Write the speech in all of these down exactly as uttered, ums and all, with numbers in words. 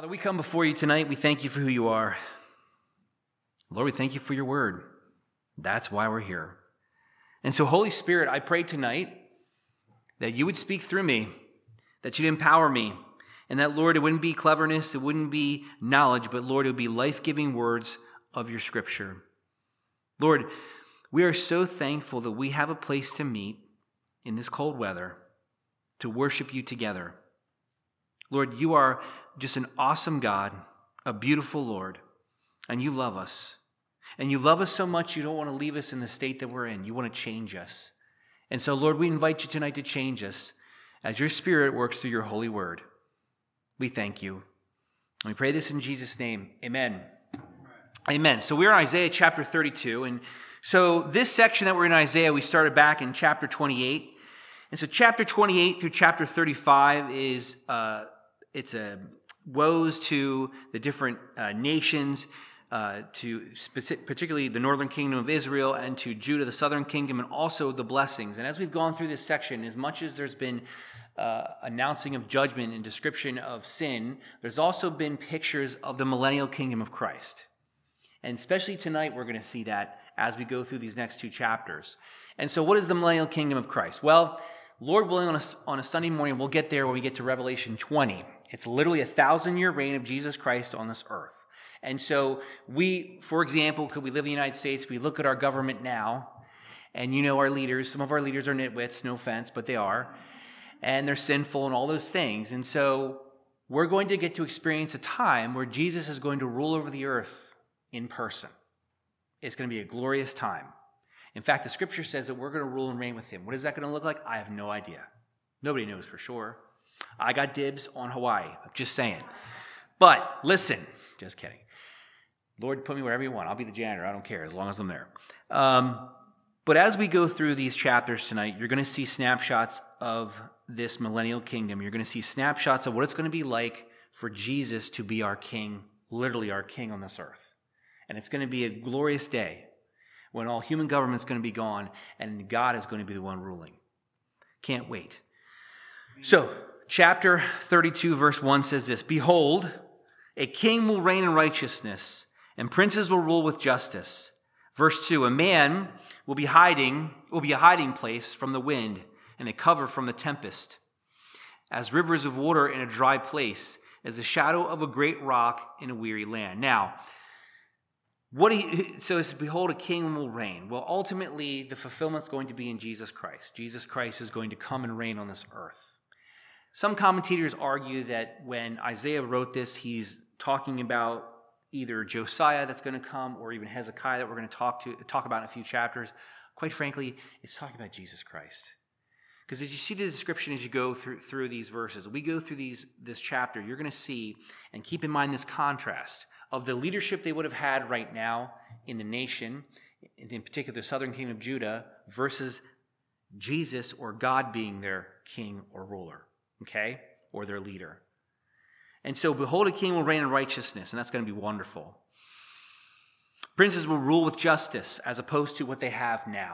Father, we come before you tonight. We thank you for who you are. Lord, we thank you for your word. That's why we're here. And so, Holy Spirit, I pray tonight that you would speak through me, that you'd empower me, and that, Lord, it wouldn't be cleverness, it wouldn't be knowledge, but, Lord, it would be life-giving words of your scripture. Lord, we are so thankful that we have a place to meet in this cold weather to worship you together. Lord, you are just an awesome God, a beautiful Lord, and you love us. And you love us so much you don't want to leave us in the state that we're in. You want to change us. And so, Lord, we invite you tonight to change us as your Spirit works through your holy word. We thank you. And we pray this in Jesus' name. Amen. Amen. Amen. So we're in Isaiah chapter thirty-two. And so this section that we're in Isaiah, we started back in chapter twenty-eight. And so chapter twenty-eight through chapter thirty-five is uh, it's a woes to the different uh, nations, uh, to specific, particularly the northern kingdom of Israel, and to Judah, the southern kingdom, and also the blessings. And as we've gone through this section, as much as there's been uh, announcing of judgment and description of sin, there's also been pictures of the millennial kingdom of Christ. And especially tonight, we're going to see that as we go through these next two chapters. And so what is the millennial kingdom of Christ? Well, Lord willing, on a, on a Sunday morning, we'll get there when we get to Revelation twenty. It's literally a thousand-year reign of Jesus Christ on this earth. And so we, for example, could we live in the United States, we look at our government now, and you know our leaders, some of our leaders are nitwits, no offense, but they are, and they're sinful and all those things. And so we're going to get to experience a time where Jesus is going to rule over the earth in person. It's going to be a glorious time. In fact, the scripture says that we're going to rule and reign with him. What is that going to look like? I have no idea. Nobody knows for sure. I got dibs on Hawaii. I'm just saying. But listen, just kidding. Lord, put me wherever you want. I'll be the janitor. I don't care as long as I'm there. Um, but as we go through these chapters tonight, you're going to see snapshots of this millennial kingdom. You're going to see snapshots of what it's going to be like for Jesus to be our king, literally our king on this earth. And it's going to be a glorious day when all human government is going to be gone and God is going to be the one ruling. Can't wait. So, chapter thirty-two, verse one says this, "Behold, a king will reign in righteousness, and princes will rule with justice." Verse two, "A man will be hiding, will be a hiding place from the wind, and a cover from the tempest, as rivers of water in a dry place, as the shadow of a great rock in a weary land." Now, what he, so it's, behold, a king will reign. Well, ultimately, the fulfillment is going to be in Jesus Christ. Jesus Christ is going to come and reign on this earth. Some commentators argue that when Isaiah wrote this, he's talking about either Josiah that's going to come or even Hezekiah that we're going to talk to talk about in a few chapters. Quite frankly, it's talking about Jesus Christ. Because as you see the description as you go through, through these verses, we go through these this chapter, you're going to see, and keep in mind this contrast of the leadership they would have had right now in the nation, in particular the southern kingdom of Judah, versus Jesus or God being their king or ruler, okay, or their leader. And so, behold, a king will reign in righteousness, and that's going to be wonderful. Princes will rule with justice as opposed to what they have now.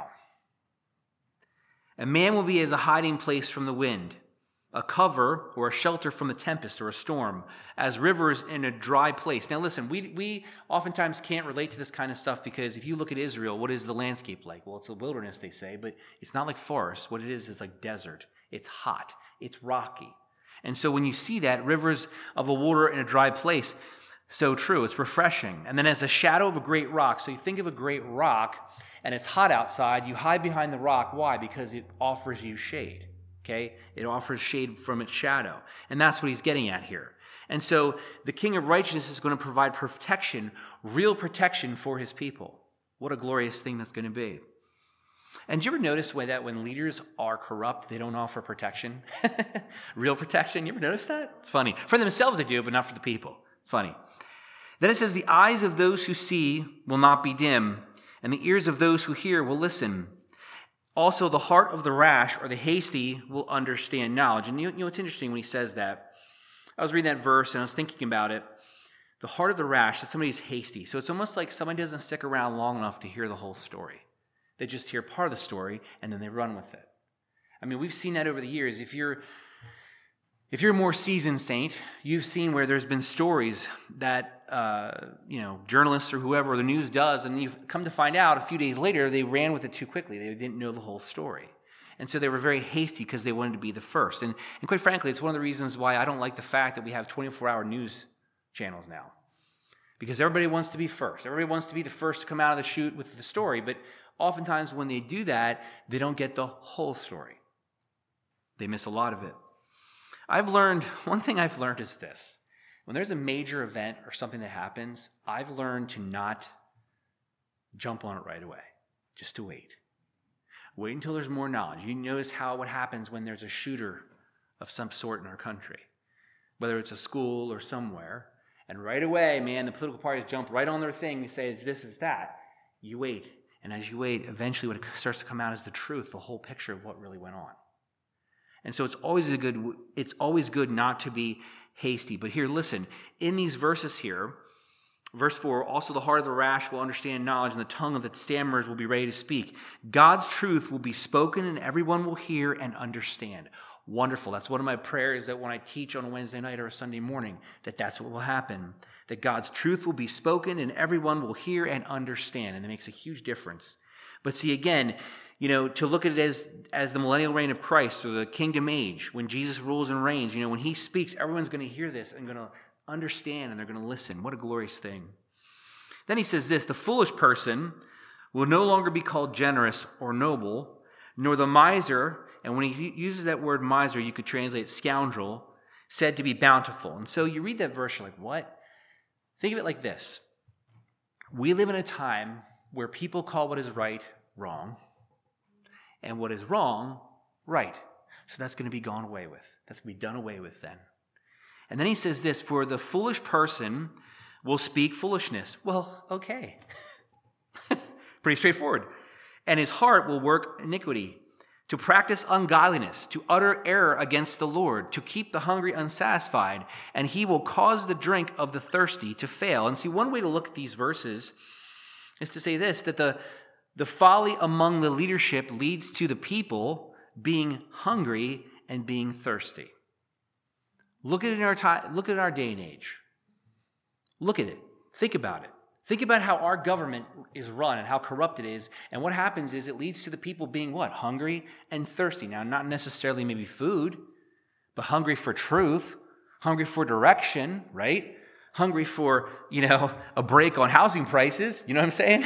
A man will be as a hiding place from the wind, a cover or a shelter from the tempest or a storm, as rivers in a dry place. Now listen, we we oftentimes can't relate to this kind of stuff because if you look at Israel, what is the landscape like? Well, it's a wilderness, they say, but it's not like forest. What it is is like desert. It's hot. It's rocky. And so when you see that, rivers of a water in a dry place, so true, it's refreshing. And then as a shadow of a great rock, so you think of a great rock, and it's hot outside, you hide behind the rock. Why? Because it offers you shade. Okay? It offers shade from its shadow. And that's what he's getting at here. And so the King of Righteousness is going to provide protection, real protection for his people. What a glorious thing that's going to be. And do you ever notice way that when leaders are corrupt, they don't offer protection? Real protection? You ever notice that? It's funny. For themselves they do, but not for the people. It's funny. Then it says, "The eyes of those who see will not be dim, and the ears of those who hear will listen. Also, the heart of the rash or the hasty will understand knowledge." And you know, it's interesting when he says that. I was reading that verse and I was thinking about it. The heart of the rash is somebody who's hasty. So it's almost like somebody doesn't stick around long enough to hear the whole story. They just hear part of the story and then they run with it. I mean, we've seen that over the years. If you're If you're a more seasoned saint, you've seen where there's been stories that, uh, you know, journalists or whoever, or the news does, and you've come to find out a few days later, they ran with it too quickly. They didn't know the whole story. And so they were very hasty because they wanted to be the first. And, and quite frankly, it's one of the reasons why I don't like the fact that we have twenty-four hour news channels now. Because everybody wants to be first. Everybody wants to be the first to come out of the chute with the story. But oftentimes when they do that, they don't get the whole story. They miss a lot of it. I've learned, one thing I've learned is this. When there's a major event or something that happens, I've learned to not jump on it right away, just to wait. Wait until there's more knowledge. You notice how what happens when there's a shooter of some sort in our country, whether it's a school or somewhere, and right away, man, the political parties jump right on their thing and say it's this, it's that. You wait, and as you wait, eventually what starts to come out is the truth, the whole picture of what really went on. And so it's always a good, it's always good not to be hasty. But here, listen, in these verses here, verse four, also the heart of the rash will understand knowledge, and the tongue of the stammerers will be ready to speak. God's truth will be spoken, and everyone will hear and understand. Wonderful. That's one of my prayers, that when I teach on a Wednesday night or a Sunday morning, that that's what will happen. That God's truth will be spoken, and everyone will hear and understand. And it makes a huge difference. But see, again, you know, to look at it as, as the millennial reign of Christ, or the kingdom age, when Jesus rules and reigns, you know, when he speaks, everyone's going to hear this and going to understand, and they're going to listen. What a glorious thing. Then he says this, the foolish person will no longer be called generous or noble, nor the miser, and when he uses that word miser, you could translate scoundrel, said to be bountiful. And so you read that verse, you're like, what? Think of it like this. We live in a time where people call what is right wrong, and what is wrong, right. So that's going to be gone away with. That's going to be done away with then. And then he says this, for the foolish person will speak foolishness. Well, okay. Pretty straightforward. And his heart will work iniquity, to practice ungodliness, to utter error against the Lord, to keep the hungry unsatisfied, and he will cause the drink of the thirsty to fail. And see, one way to look at these verses is to say this, that the The folly among the leadership leads to the people being hungry and being thirsty. Look at it in our time, look at it in our day and age. Look at it. Think about it. Think about how our government is run and how corrupt it is. And what happens is it leads to the people being what? Hungry and thirsty. Now, not necessarily maybe food, but hungry for truth, hungry for direction, right? Hungry for, you know, a break on housing prices. You know what I'm saying?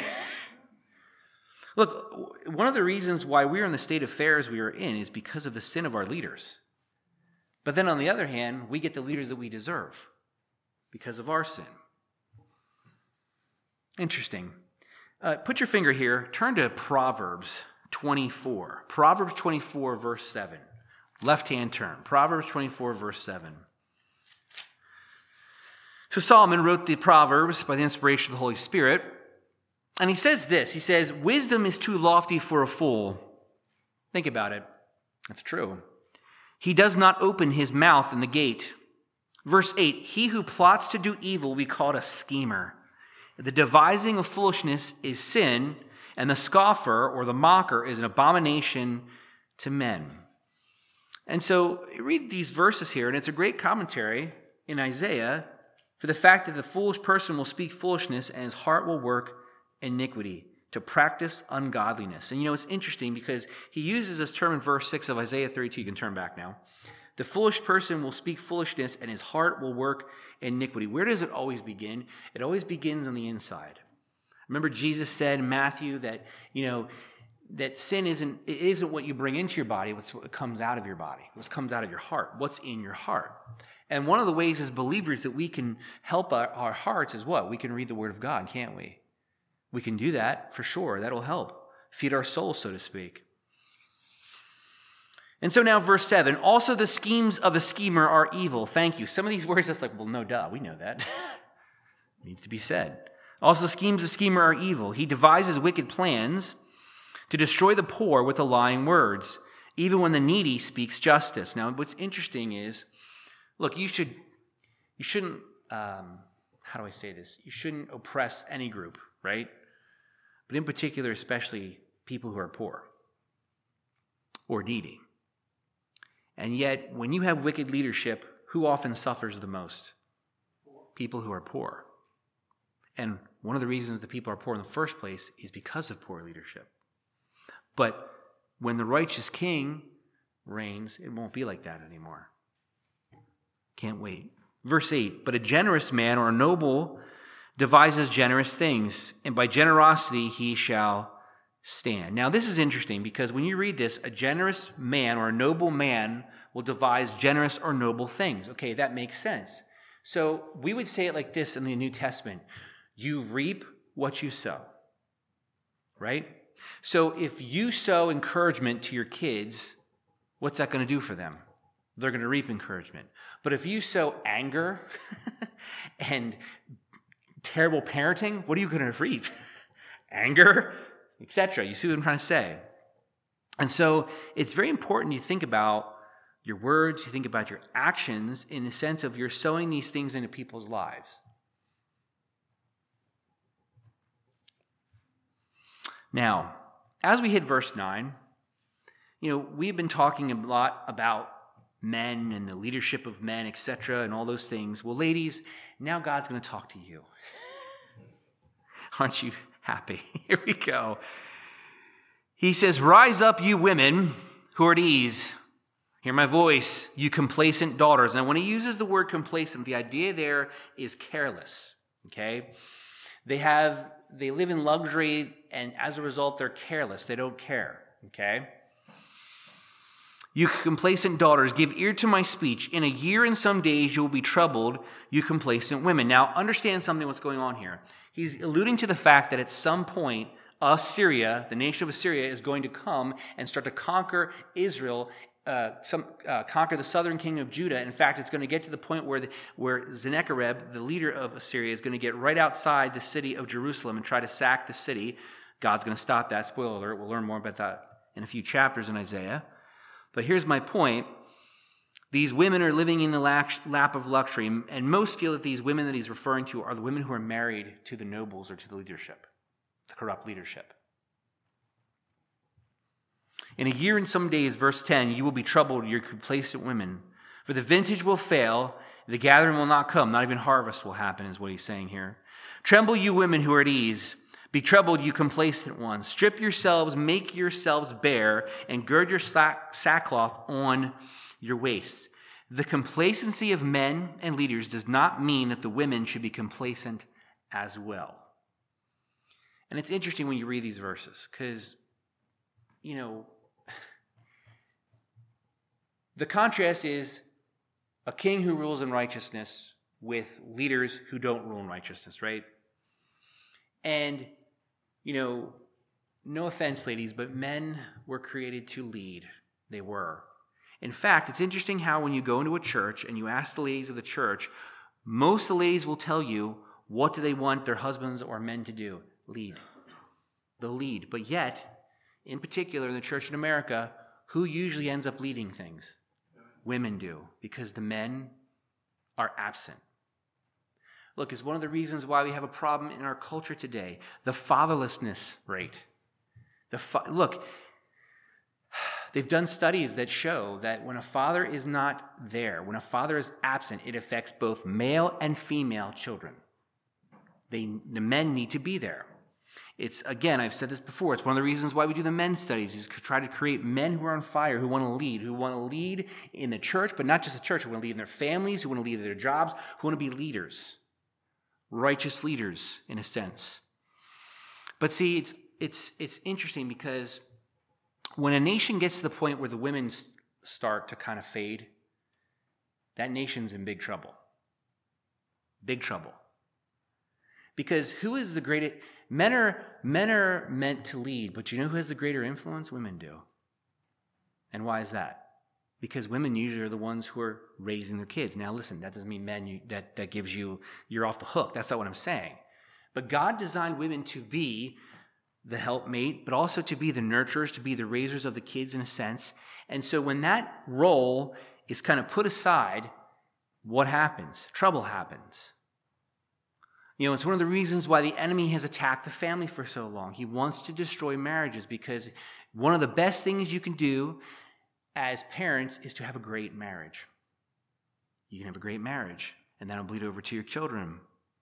Look, one of the reasons why we're in the state of affairs we are in is because of the sin of our leaders. But then on the other hand, we get the leaders that we deserve because of our sin. Interesting. Uh, put your finger here. Turn to Proverbs twenty-four. Proverbs twenty-four, verse seven. Left-hand turn. Proverbs twenty-four, verse seven. So Solomon wrote the Proverbs by the inspiration of the Holy Spirit. And he says this, he says, wisdom is too lofty for a fool. Think about it. That's true. He does not open his mouth in the gate. Verse eight, he who plots to do evil will be called a schemer. The devising of foolishness is sin, and the scoffer or the mocker is an abomination to men. And so read these verses here, and it's a great commentary in Isaiah for the fact that the foolish person will speak foolishness and his heart will work iniquity, to practice ungodliness. And you know, it's interesting because he uses this term in verse six of Isaiah thirty-two. You can turn back now. The foolish person will speak foolishness and his heart will work iniquity. Where does it always begin? It always begins on the inside. Remember Jesus said in Matthew that, you know, that sin isn't, it isn't what you bring into your body, it's what comes out of your body, what comes out of your heart, what's in your heart. And one of the ways as believers that we can help our, our hearts is what? We can read the Word of God, can't we? We can do that for sure. That'll help feed our souls, so to speak. And so now verse seven, also the schemes of a schemer are evil. Thank you. Some of these words, that's like, well, no, duh, we know that. Needs to be said. Also the schemes of a schemer are evil. He devises wicked plans to destroy the poor with the lying words, even when the needy speaks justice. Now, what's interesting is, look, you should, you shouldn't, um, how do I say this? You shouldn't oppress any group, right? But in particular, especially people who are poor or needy. And yet, when you have wicked leadership, who often suffers the most? People who are poor. And one of the reasons that people are poor in the first place is because of poor leadership. But when the righteous king reigns, it won't be like that anymore. Can't wait. Verse eight, but a generous man or a noble devises generous things, and by generosity he shall stand. Now this is interesting because when you read this, a generous man or a noble man will devise generous or noble things. Okay, that makes sense. So we would say it like this in the New Testament. You reap what you sow, right? So if you sow encouragement to your kids, what's that going to do for them? They're going to reap encouragement. But if you sow anger and terrible parenting, what are you going to reap? Anger, et cetera. You see what I'm trying to say? And so it's very important you think about your words, you think about your actions in the sense of you're sowing these things into people's lives. Now, as we hit verse nine, you know, we've been talking a lot about men and the leadership of men, et cetera, and all those things. Well, ladies, now God's going to talk to you. Aren't you happy? Here we go. He says, rise up, you women who are at ease. Hear my voice, you complacent daughters. Now, when he uses the word complacent, the idea there is careless, okay? They have, they live in luxury, and as a result, they're careless. They don't care, okay? You complacent daughters, give ear to my speech. In a year and some days you will be troubled, you complacent women. Now, understand something what's going on here. He's alluding to the fact that at some point, Assyria, the nation of Assyria, is going to come and start to conquer Israel, uh, some, uh, conquer the southern kingdom of Judah. In fact, it's going to get to the point where, the, where Sennacherib, the leader of Assyria, is going to get right outside the city of Jerusalem and try to sack the city. God's going to stop that. Spoiler alert, we'll learn more about that in a few chapters in Isaiah. But here's my point. These women are living in the lap of luxury, and most feel that these women that he's referring to are the women who are married to the nobles or to the leadership, the corrupt leadership. In a year and some days, verse ten, you will be troubled, you complacent women, for the vintage will fail, the gathering will not come, not even harvest will happen, is what he's saying here. Tremble, you women who are at ease. Be troubled, you complacent ones. Strip yourselves, make yourselves bare, and gird your sackcloth on your waists. The complacency of men and leaders does not mean that the women should be complacent as well. And it's interesting when you read these verses, because, you know, the contrast is a king who rules in righteousness with leaders who don't rule in righteousness, right? And, you know, no offense, ladies, but men were created to lead. They were. In fact, it's interesting how when you go into a church and you ask the ladies of the church, most of the ladies will tell you what do they want their husbands or men to do? Lead. They'll lead. But yet, in particular in the church in America, who usually ends up leading things? Women do, because the men are absent. Look, it's one of the reasons why we have a problem in our culture today. The fatherlessness rate. The fa- Look, they've done studies that show that when a father is not there, when a father is absent, it affects both male and female children. They, the men need to be there. It's, again, I've said this before, it's one of the reasons why we do the men's studies, is to try to create men who are on fire, who want to lead, who want to lead in the church, but not just the church, who want to lead in their families, who want to lead in their jobs, who want to be leaders. Righteous leaders, in a sense. But see, it's it's it's interesting because when a nation gets to the point where the women start to kind of fade, that nation's in big trouble. Big trouble. Because who is the greatest? Men are men are meant to lead, but you know who has the greater influence? Women do. And why is that? Because women usually are the ones who are raising their kids. Now listen, that doesn't mean men, you, that, that gives you, you're off the hook. That's not what I'm saying. But God designed women to be the helpmate, but also to be the nurturers, to be the raisers of the kids in a sense. And so when that role is kind of put aside, what happens? Trouble happens. You know, it's one of the reasons why the enemy has attacked the family for so long. He wants to destroy marriages because one of the best things you can do as parents is to have a great marriage. You can have a great marriage, and that'll bleed over to your children.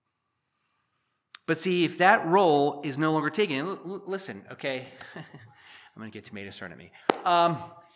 But see, if that role is no longer taken, l- l- listen, okay, I'm going to get tomatoes thrown at me. Um,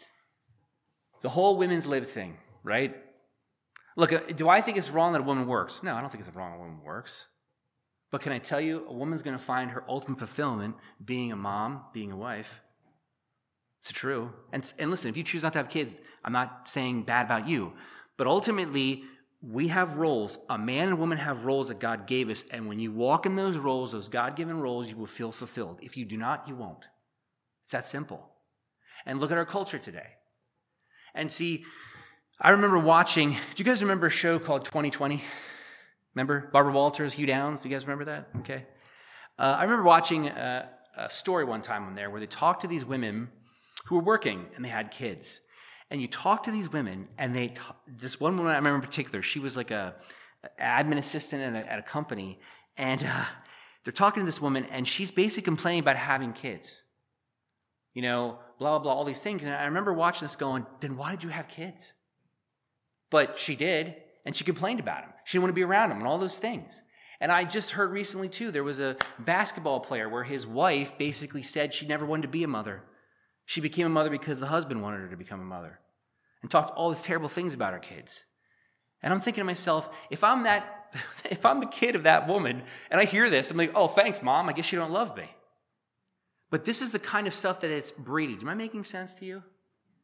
the whole women's lib thing, right? Look, do I think it's wrong that a woman works? No, I don't think it's wrong that a woman works. But can I tell you, a woman's going to find her ultimate fulfillment being a mom, being a wife. It's true. And, and listen, if you choose not to have kids, I'm not saying bad about you. But ultimately, we have roles. A man and a woman have roles that God gave us. And when you walk in those roles, those God-given roles, you will feel fulfilled. If you do not, you won't. It's that simple. And look at our culture today. And see, I remember watching, do you guys remember a show called twenty twenty? Remember? Barbara Walters, Hugh Downs, do you guys remember that? Okay. Uh, I remember watching a, a story one time on there where they talked to these women who were working and they had kids. And you talk to these women and they, t- this one woman I remember in particular, she was like a, a admin assistant at a, at a company. And uh, they're talking to this woman and she's basically complaining about having kids. You know, blah, blah, blah, all these things. And I remember watching this going, then why did you have kids? But she did, and she complained about them. She didn't want to be around them and all those things. And I just heard recently, too, there was a basketball player where his wife basically said she never wanted to be a mother. She became a mother because the husband wanted her to become a mother and talked all these terrible things about her kids. And I'm thinking to myself, if I'm that, if I'm the kid of that woman and I hear this, I'm like, oh, thanks, Mom. I guess you don't love me. But this is the kind of stuff that it's breeding. Am I making sense to you?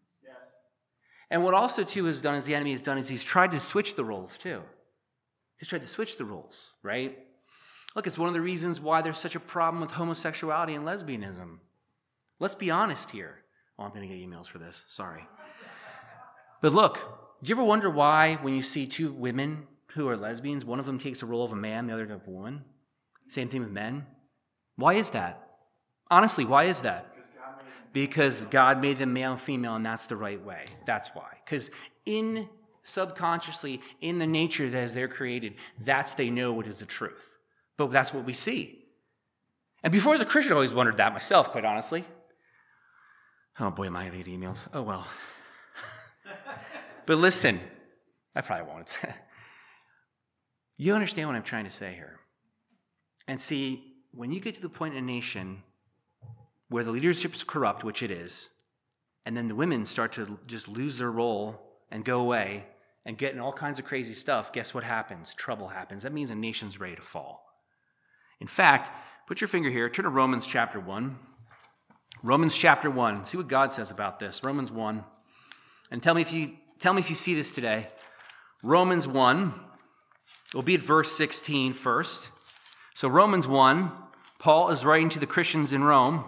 And what also, too, has done, is the enemy has done, is he's tried to switch the roles, too. He's tried to switch the roles, right? Look, it's one of the reasons why there's such a problem with homosexuality and lesbianism. Let's be honest here. Oh, I'm going to get emails for this. Sorry. But look, do you ever wonder why when you see two women who are lesbians, one of them takes the role of a man, the other of a woman? Same thing with men. Why is that? Honestly, why is that? Because God made them male and female, and that's the right way. That's why. Because in subconsciously, in the nature that as they're created, that's they know what is the truth. But that's what we see. And before as a Christian, I always wondered that myself, quite honestly. Oh boy, am I going to get emails? Oh well. But listen, I probably won't. You understand what I'm trying to say here. And see, when you get to the point in a nation where the leadership is corrupt, which it is, and then the women start to just lose their role and go away and get in all kinds of crazy stuff, guess what happens? Trouble happens. That means a nation's ready to fall. In fact, put your finger here, turn to Romans chapter one. Romans chapter one. See what God says about this. Romans one. And tell me if you tell me if you see this today. Romans one. We'll be at verse sixteen first. So Romans one, Paul is writing to the Christians in Rome.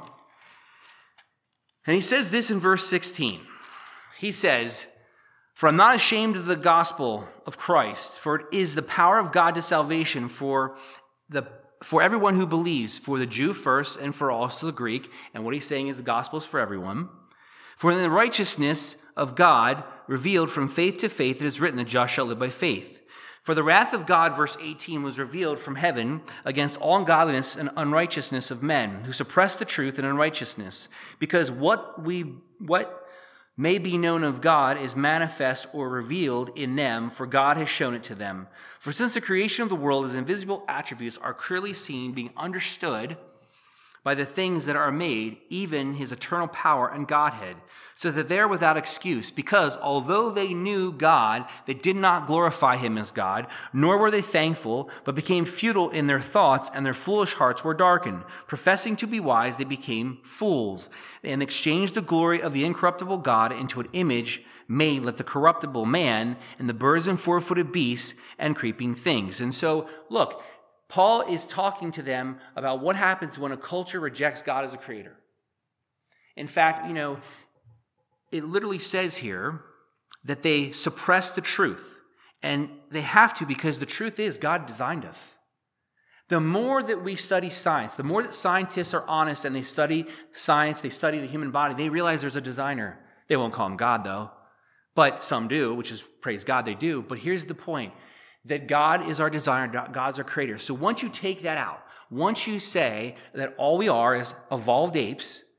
And he says this in verse sixteen. He says, "For I'm not ashamed of the gospel of Christ, for it is the power of God to salvation for the for everyone who believes, for the Jew first and for also the Greek." And what he's saying is the gospel is for everyone. "For in the righteousness of God revealed from faith to faith, it is written, the just shall live by faith. For the wrath of God," verse eighteen, "was revealed from heaven against all ungodliness and unrighteousness of men, who suppress the truth in unrighteousness. Because what we what may be known of God is manifest or revealed in them, for God has shown it to them. For since the creation of the world, his invisible attributes are clearly seen, being understood by the things that are made, even his eternal power and Godhead, so that they are without excuse, because although they knew God, they did not glorify him as God, nor were they thankful, but became futile in their thoughts, and their foolish hearts were darkened. Professing to be wise, they became fools, and exchanged the glory of the incorruptible God into an image made like the corruptible man, and the birds and four-footed beasts, and creeping things." And so, look, Paul is talking to them about what happens when a culture rejects God as a creator. In fact, you know, it literally says here that they suppress the truth. And they have to, because the truth is God designed us. The more that we study science, the more that scientists are honest and they study science, they study the human body, they realize there's a designer. They won't call him God, though. But some do, which is, praise God, they do. But here's the point. That God is our designer, God's our creator. So once you take that out, once you say that all we are is evolved apes,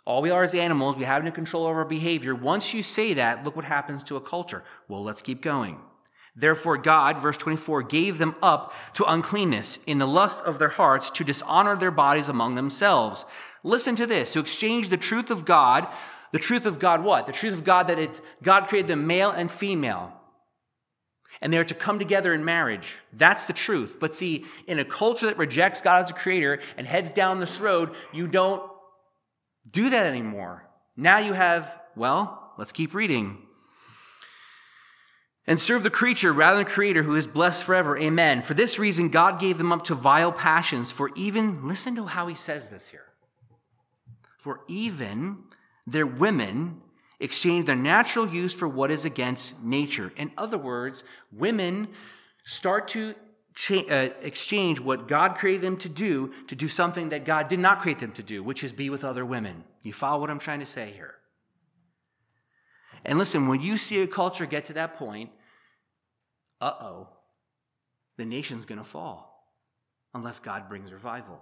All we are is animals. We have no control over our behavior. Once you say that, look what happens to a culture. Well, let's keep going. Therefore, God, verse twenty-four, gave them up to uncleanness in the lust of their hearts to dishonor their bodies among themselves. Listen to this. To exchange the truth of God, the truth of God what? The truth of God that it's, God created them male and female. And they're to come together in marriage. That's the truth. But see, in a culture that rejects God as a creator and heads down this road, you don't do that anymore. Now you have, well, let's keep reading. And serve the creature rather than the creator who is blessed forever. Amen. For this reason, God gave them up to vile passions. For even, listen to how he says this here. For even their women exchanged their natural use for what is against nature. In other words, women start to cha- uh, exchange what God created them to do to do something that God did not create them to do, which is be with other women. You follow what I'm trying to say here? And listen, when you see a culture get to that point, uh-oh, the nation's going to fall unless God brings revival.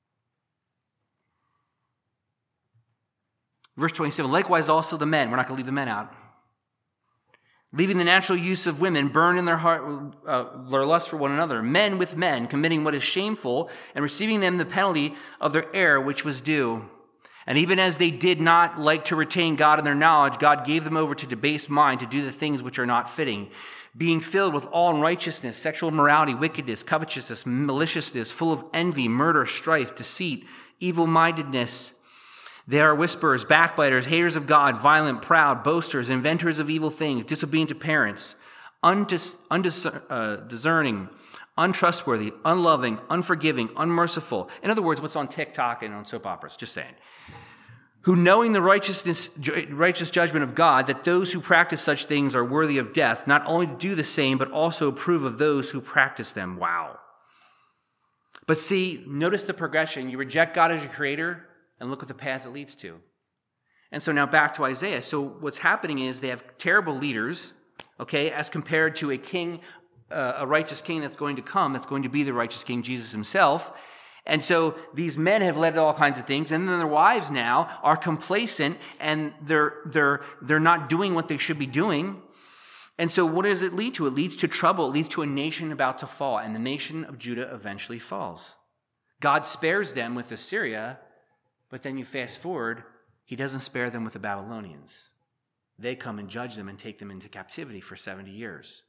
Verse twenty-seven, likewise also the men, we're not going to leave the men out, leaving the natural use of women, burn in their heart uh, their lust for one another, men with men, committing what is shameful, and receiving them the penalty of their error which was due. And even as they did not like to retain God in their knowledge, God gave them over to debased mind to do the things which are not fitting, being filled with all unrighteousness, sexual immorality, wickedness, covetousness, maliciousness, full of envy, murder, strife, deceit, evil-mindedness. They are whisperers, backbiters, haters of God, violent, proud, boasters, inventors of evil things, disobedient to parents, undis, undis, uh, discerning, untrustworthy, unloving, unforgiving, unmerciful. In other words, what's on TikTok and on soap operas, just saying. Who knowing the righteousness, righteous judgment of God, that those who practice such things are worthy of death, not only to do the same, but also approve of those who practice them. Wow. But see, notice the progression. You reject God as your creator, and look what the path it leads to. And so now back to Isaiah. So what's happening is they have terrible leaders, okay, as compared to a king, uh, a righteous king that's going to come, that's going to be the righteous king, Jesus himself. And so these men have led to all kinds of things, and then their wives now are complacent, and they're they're they're not doing what they should be doing. And so what does it lead to? It leads to trouble. It leads to a nation about to fall, and the nation of Judah eventually falls. God spares them with Assyria, but then you fast forward, he doesn't spare them with the Babylonians. They come and judge them and take them into captivity for seventy years.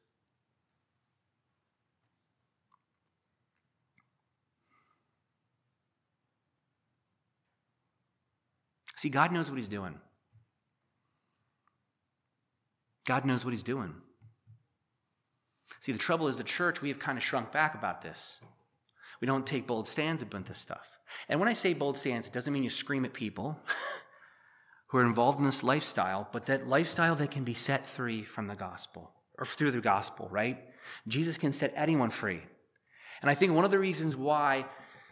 See, God knows what he's doing. God knows what he's doing. See, the trouble is the church, we have kind of shrunk back about this. We don't take bold stands about this stuff. And when I say bold stands, it doesn't mean you scream at people who are involved in this lifestyle, but that lifestyle that can be set free from the gospel, or through the gospel, right? Jesus can set anyone free. And I think one of the reasons why,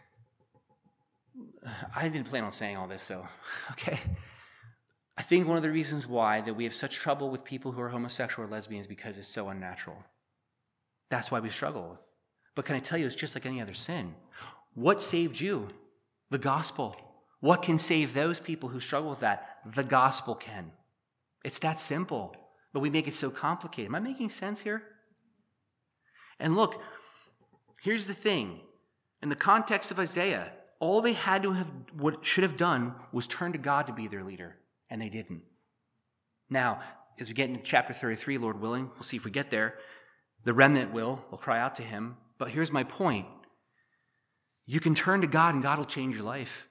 I didn't plan on saying all this, so, okay. I think one of the reasons why that we have such trouble with people who are homosexual or lesbians is because it's so unnatural. That's why we struggle with. But can I tell you, it's just like any other sin. What saved you? The gospel. What can save those people who struggle with that? The gospel can. It's that simple. But we make it so complicated. Am I making sense here? And look, here's the thing. In the context of Isaiah, all they had to have, what should have done was turn to God to be their leader. And they didn't. Now, as we get into chapter thirty-three, Lord willing, we'll see if we get there. The remnant will, will cry out to him. But here's my point. You can turn to God and God will change your life.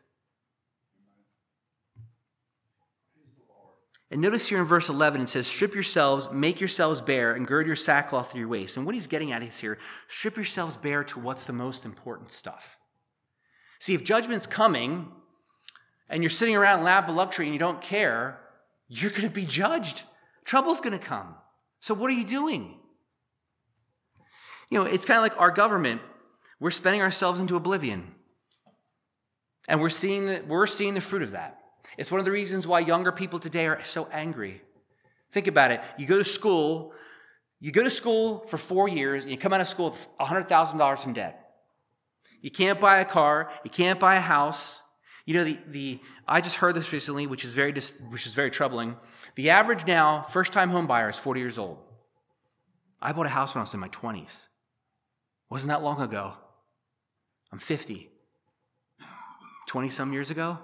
And notice here in verse eleven, it says, strip yourselves, make yourselves bare, and gird your sackcloth to your waist. And what he's getting at is here, strip yourselves bare to what's the most important stuff. See, if judgment's coming, and you're sitting around in lap of luxury and you don't care, you're going to be judged. Trouble's going to come. So what are you doing? You know, it's kind of like our government. We're spending ourselves into oblivion. And we're seeing the, we're seeing the fruit of that. It's one of the reasons why younger people today are so angry. Think about it. You go to school, you go to school for four years, and you come out of school with one hundred thousand dollars in debt. You can't buy a car. You can't buy a house. You know, the, the I just heard this recently, which is very dis, which is very troubling. The average now first-time home buyer is forty years old. I bought a house when I was in my twenties. Wasn't that long ago. I'm fifty. twenty-some years ago.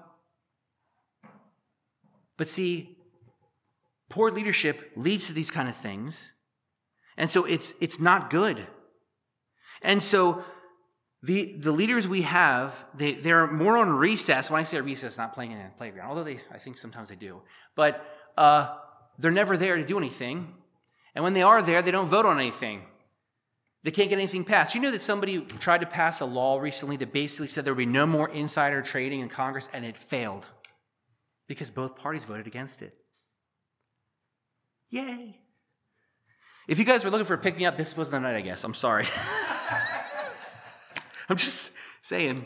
But see, poor leadership leads to these kind of things. And so it's it's not good. And so the the leaders we have, they, they're more on recess. When I say recess, not playing in a playground, although they I think sometimes they do. But uh, they're never there to do anything. And when they are there, they don't vote on anything. They can't get anything passed. You know that somebody tried to pass a law recently that basically said there would be no more insider trading in Congress, and it failed because both parties voted against it. Yay. If you guys were looking for a pick-me-up, this was the night, I guess. I'm sorry. I'm just saying.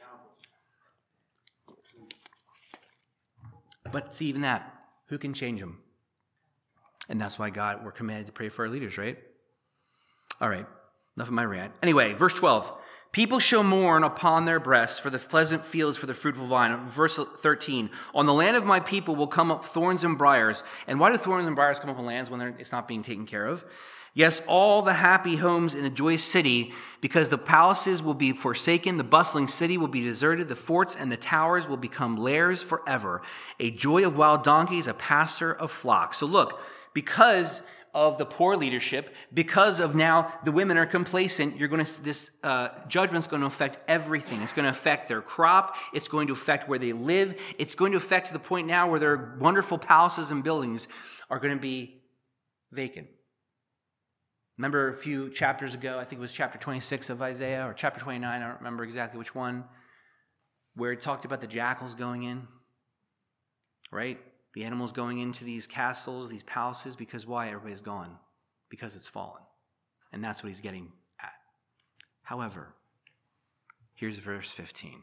But see, even that, who can change them? And that's why God, we're commanded to pray for our leaders, right? All right, enough of my rant. Anyway, verse twelve. People shall mourn upon their breasts for the pleasant fields, for the fruitful vine. Verse thirteen. On the land of my people will come up thorns and briars. And why do thorns and briars come up on lands when it's not being taken care of? Yes, all the happy homes in the joyous city, because the palaces will be forsaken, the bustling city will be deserted, the forts and the towers will become lairs forever. A joy of wild donkeys, a pasture of flocks. So look, because of the poor leadership, because of now the women are complacent, you're going to this uh, judgment's going to affect everything. It's going to affect their crop. It's going to affect where they live. It's going to affect to the point now where their wonderful palaces and buildings are going to be vacant. Remember a few chapters ago, I think it was chapter twenty-six of Isaiah, or chapter twenty-nine, I don't remember exactly which one, where it talked about the jackals going in, right? The animals going into these castles, these palaces, because why? Everybody's gone. Because it's fallen. And that's what he's getting at. However, here's verse fifteen.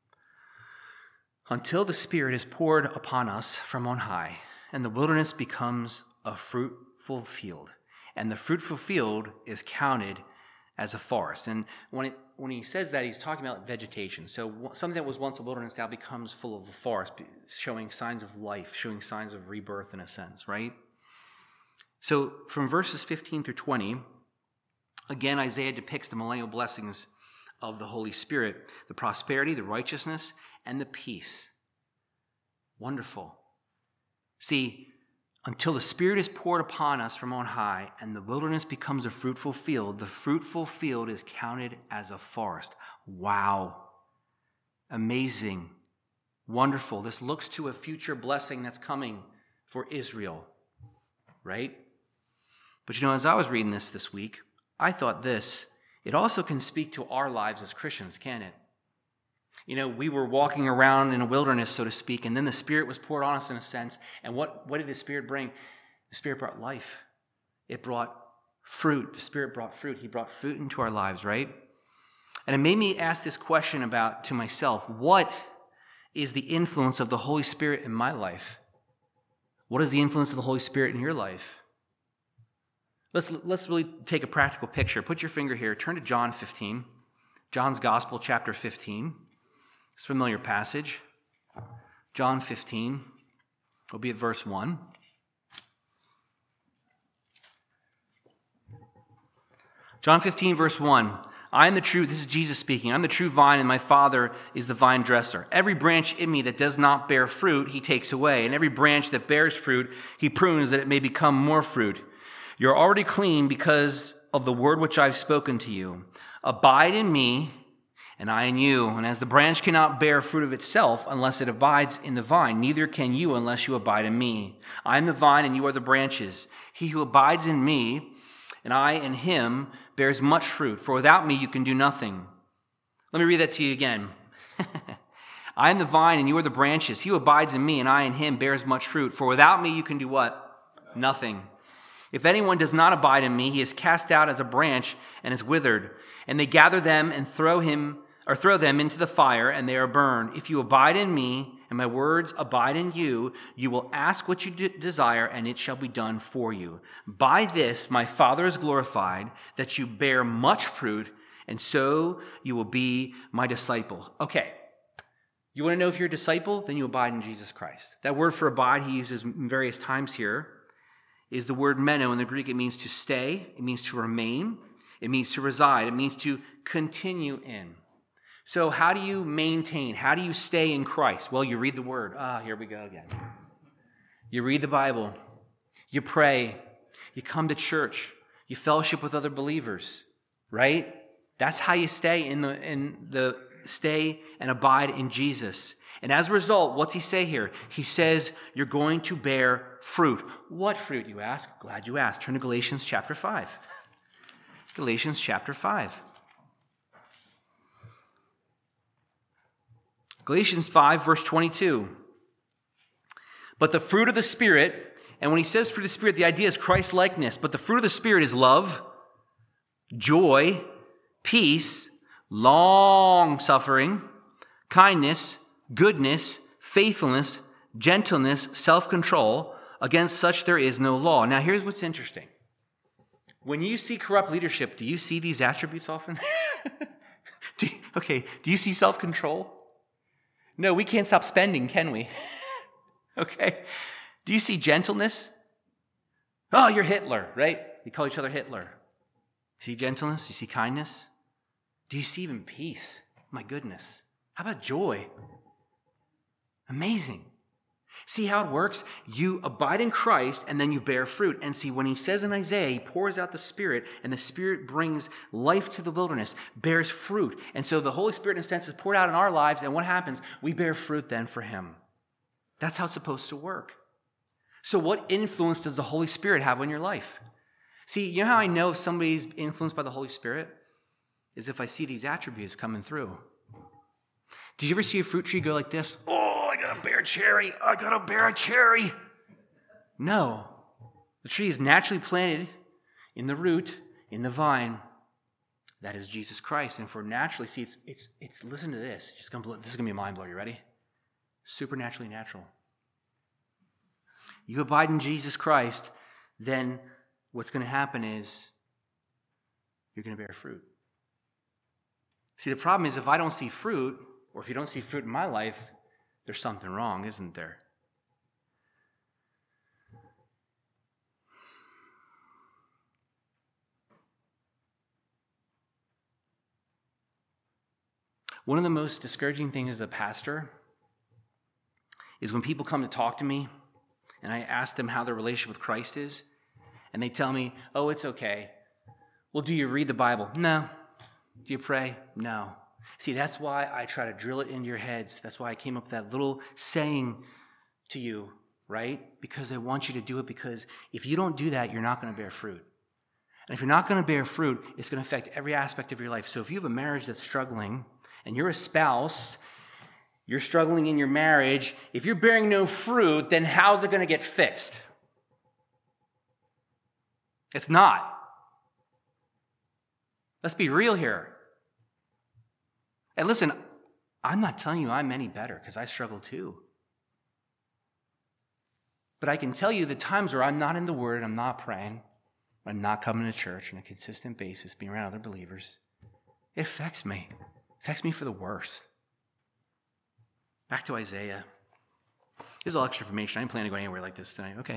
Until the Spirit is poured upon us from on high, and the wilderness becomes a fruitful field, and the fruitful field is counted as a forest. And when it, when he says that, he's talking about vegetation. So something that was once a wilderness now becomes full of the forest, showing signs of life, showing signs of rebirth in a sense, right? So from verses fifteen through twenty, again, Isaiah depicts the millennial blessings of the Holy Spirit, the prosperity, the righteousness, and the peace. Wonderful. See, until the Spirit is poured upon us from on high and the wilderness becomes a fruitful field, the fruitful field is counted as a forest. Wow. Amazing. Wonderful. This looks to a future blessing that's coming for Israel, right? But you know, as I was reading this this week, I thought this, it also can speak to our lives as Christians, can it? You know, we were walking around in a wilderness, so to speak, and then the Spirit was poured on us in a sense. And what, what did the Spirit bring? The Spirit brought life. It brought fruit. The Spirit brought fruit. He brought fruit into our lives, right? And it made me ask this question about to myself, what is the influence of the Holy Spirit in my life? What is the influence of the Holy Spirit in your life? Let's, let's really take a practical picture. Put your finger here. Turn to John fifteen. John's Gospel, chapter fifteen. It's a familiar passage. John fifteen. We'll be at verse one. John fifteen, verse one. I am the true, this is Jesus speaking, I'm the true vine, and my Father is the vine dresser. Every branch in me that does not bear fruit, he takes away. And every branch that bears fruit, he prunes that it may become more fruit. You're already clean because of the word which I've spoken to you. Abide in me, and I in you. And as the branch cannot bear fruit of itself unless it abides in the vine, neither can you unless you abide in me. I am the vine, and you are the branches. He who abides in me, and I in him, bears much fruit, for without me you can do nothing. Let me read that to you again. I am the vine, and you are the branches. He who abides in me, and I in him, bears much fruit, for without me you can do what? Nothing. If anyone does not abide in me, he is cast out as a branch and is withered, and they gather them and throw him or throw them into the fire, and they are burned. If you abide in me, and my words abide in you, you will ask what you de- desire, and it shall be done for you. By this my Father is glorified, that you bear much fruit, and so you will be my disciple. Okay, You want to know if you're a disciple? Then you abide in Jesus Christ. That word for abide he uses in various times here is the word meno. In the Greek, it means to stay. It means to remain. It means to reside. It means to continue in. So how do you maintain? How do you stay in Christ? Well, you read the word. Ah, here we go again. You read the Bible. You pray. You come to church. You fellowship with other believers, right? That's how you stay in the in the stay and abide in Jesus. And as a result, what's he say here? He says you're going to bear fruit. What fruit, you ask? Glad you asked. Turn to Galatians chapter five. Galatians chapter five. Galatians five, verse twenty-two. But the fruit of the Spirit, and when he says fruit of the Spirit, the idea is Christ-likeness. But the fruit of the Spirit is love, joy, peace, long-suffering, kindness, goodness, faithfulness, gentleness, self-control. Against such there is no law. Now here's what's interesting. When you see corrupt leadership, do you see these attributes often? do you, okay, do you see self-control? No, we can't stop spending, can we? Okay. Do you see gentleness? Oh, you're Hitler, right? We call each other Hitler. See gentleness? You see kindness? Do you see even peace? My goodness. How about joy? Amazing. See how it works? You abide in Christ and then you bear fruit. And see, when he says in Isaiah, he pours out the Spirit and the Spirit brings life to the wilderness, bears fruit. And so the Holy Spirit, in a sense, is poured out in our lives. And what happens? We bear fruit then for him. That's how it's supposed to work. So what influence does the Holy Spirit have on your life? See, you know how I know if somebody's influenced by the Holy Spirit? Is if I see these attributes coming through. Did you ever see a fruit tree go like this? Oh, I got a bear cherry. I got a bear cherry. No. The tree is naturally planted in the root, in the vine. That is Jesus Christ. And for naturally, see, it's, it's, it's listen to this. Just gonna blow, this is going to be a mind blower. You ready? Supernaturally natural. You abide in Jesus Christ, then what's going to happen is you're going to bear fruit. See, the problem is if I don't see fruit, or if you don't see fruit in my life, there's something wrong, isn't there? One of the most discouraging things as a pastor is when people come to talk to me and I ask them how their relationship with Christ is, and they tell me, oh, it's okay. Well, do you read the Bible? No. Do you pray? No. See, that's why I try to drill it into your heads. That's why I came up with that little saying to you, right? Because I want you to do it, because if you don't do that, you're not going to bear fruit. And if you're not going to bear fruit, it's going to affect every aspect of your life. So if you have a marriage that's struggling and you're a spouse, you're struggling in your marriage, if you're bearing no fruit, then how's it going to get fixed? It's not. Let's be real here. And listen, I'm not telling you I'm any better, because I struggle too. But I can tell you the times where I'm not in the Word, I'm not praying, I'm not coming to church on a consistent basis, being around other believers, it affects me. It affects me for the worse. Back to Isaiah. Here's all extra information. I ain't planning to go anywhere like this tonight. Okay.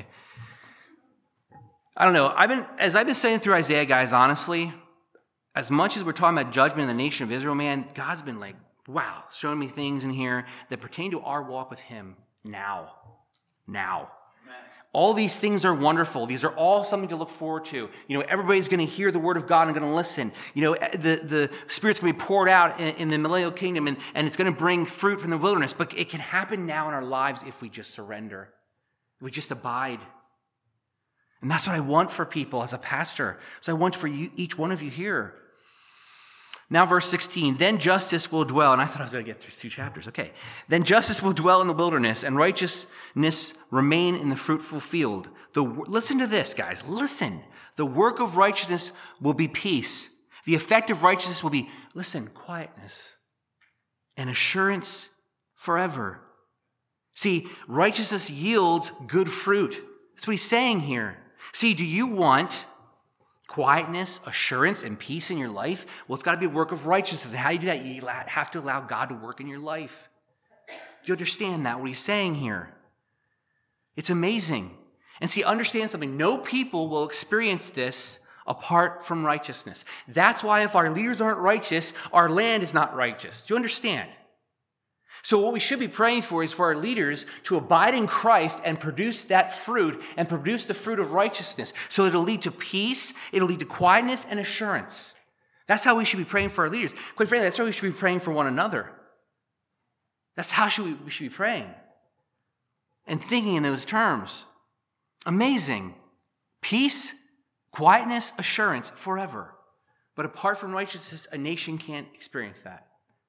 I don't know. I've been, as I've been saying through Isaiah, guys, honestly, as much as we're talking about judgment in the nation of Israel, man, God's been like, wow, showing me things in here that pertain to our walk with him now. Now. Amen. All these things are wonderful. These are all something to look forward to. You know, everybody's going to hear the word of God and going to listen. You know, the, the Spirit's going to be poured out in, in the millennial kingdom, and, and it's going to bring fruit from the wilderness. But it can happen now in our lives if we just surrender. If we just abide. And that's what I want for people as a pastor. So I want for you, each one of you here. Now verse sixteen, then justice will dwell, and I thought I was going to get through two chapters. Okay. Then justice will dwell in the wilderness, and righteousness remain in the fruitful field. The, listen to this, guys. Listen. The work of righteousness will be peace. The effect of righteousness will be, listen, quietness and assurance forever. See, righteousness yields good fruit. That's what he's saying here. See, do you want quietness, assurance, and peace in your life? Well, it's got to be a work of righteousness. And how do you do that? You have to allow God to work in your life. you understand that, what he's saying here? It's amazing. And see, understand something. No people will experience this apart from righteousness. That's why if our leaders aren't righteous, our land is not righteous. Do you understand? So what we should be praying for is for our leaders to abide in Christ and produce that fruit and produce the fruit of righteousness. So it'll lead to peace, it'll lead to quietness and assurance. That's how we should be praying for our leaders. Quite frankly, that's how we should be praying for one another. That's how should we, we should be praying and thinking in those terms. Amazing. Peace, quietness, assurance forever. But apart from righteousness, a nation can't experience that.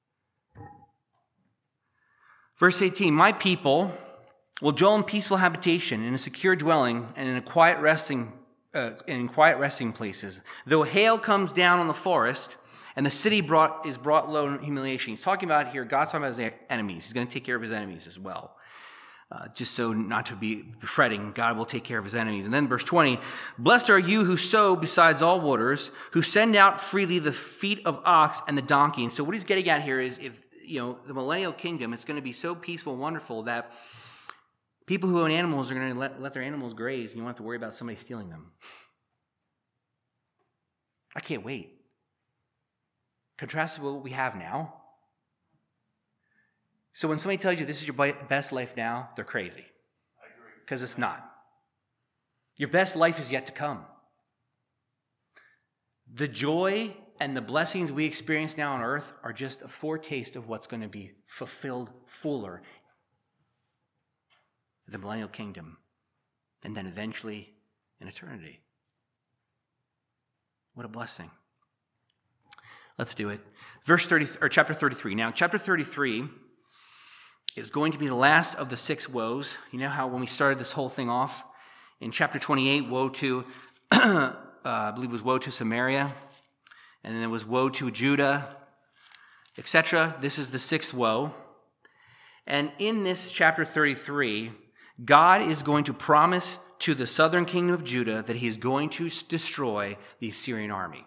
Verse eighteen, my people will dwell in peaceful habitation, in a secure dwelling, and in a quiet resting, uh, in quiet resting places. Though hail comes down on the forest, and the city brought is brought low in humiliation. He's talking about here, God's talking about his enemies. He's going to take care of his enemies as well. Uh, just so not to be fretting, God will take care of his enemies. And then verse twenty, blessed are you who sow besides all waters, who send out freely the feet of ox and the donkey. And so what he's getting at here is, if you know, the millennial kingdom, it's going to be so peaceful and wonderful that people who own animals are going to let, let their animals graze, and you won't have to worry about somebody stealing them. I can't wait. Contrast with what we have now. So when somebody tells you this is your best life now, they're crazy. I agree. Because it's not. Your best life is yet to come. The joy and the blessings we experience now on earth are just a foretaste of what's going to be fulfilled fuller in the millennial kingdom, and then eventually in eternity. What a blessing. Let's do it. Verse thirty, or chapter thirty-three. Now, chapter thirty-three is going to be the last of the six woes. You know how when we started this whole thing off, in chapter twenty-eight, woe to, uh, I believe it was woe to Samaria, and then it was woe to Judah, et cetera. This is the sixth woe. And in this chapter thirty-three, God is going to promise to the southern kingdom of Judah that he is going to destroy the Assyrian army.